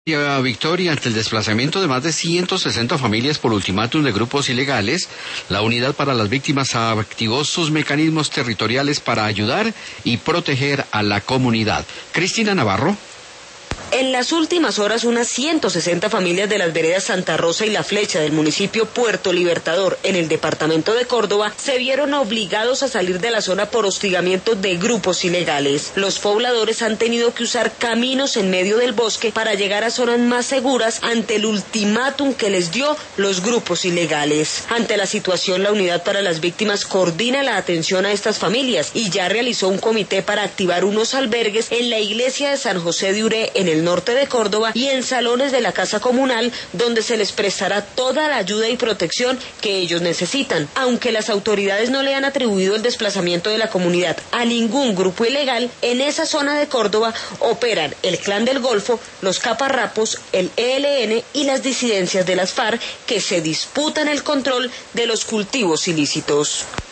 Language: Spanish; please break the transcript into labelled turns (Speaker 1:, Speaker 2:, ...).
Speaker 1: Victoria, ante el desplazamiento de más de 160 familias por ultimátum de grupos ilegales, la Unidad para las Víctimas activó sus mecanismos territoriales para ayudar y proteger a la comunidad. Cristina Navarro.
Speaker 2: En las últimas horas, unas 160 familias de las veredas Santa Rosa y La Flecha del municipio Puerto Libertador, en el departamento de Córdoba, se vieron obligados a salir de la zona por hostigamiento de grupos ilegales. Los pobladores han tenido que usar caminos en medio del bosque para llegar a zonas más seguras ante el ultimátum que les dio los grupos ilegales. Ante la situación, la Unidad para las Víctimas coordina la atención a estas familias y ya realizó un comité para activar unos albergues en la iglesia de San José de Uré, en el norte de Córdoba, y en salones de la Casa Comunal, donde se les prestará toda la ayuda y protección que ellos necesitan. Aunque las autoridades no le han atribuido el desplazamiento de la comunidad a ningún grupo ilegal, en esa zona de Córdoba operan el Clan del Golfo, los Caparrapos, el ELN y las disidencias de las FARC, que se disputan el control de los cultivos ilícitos.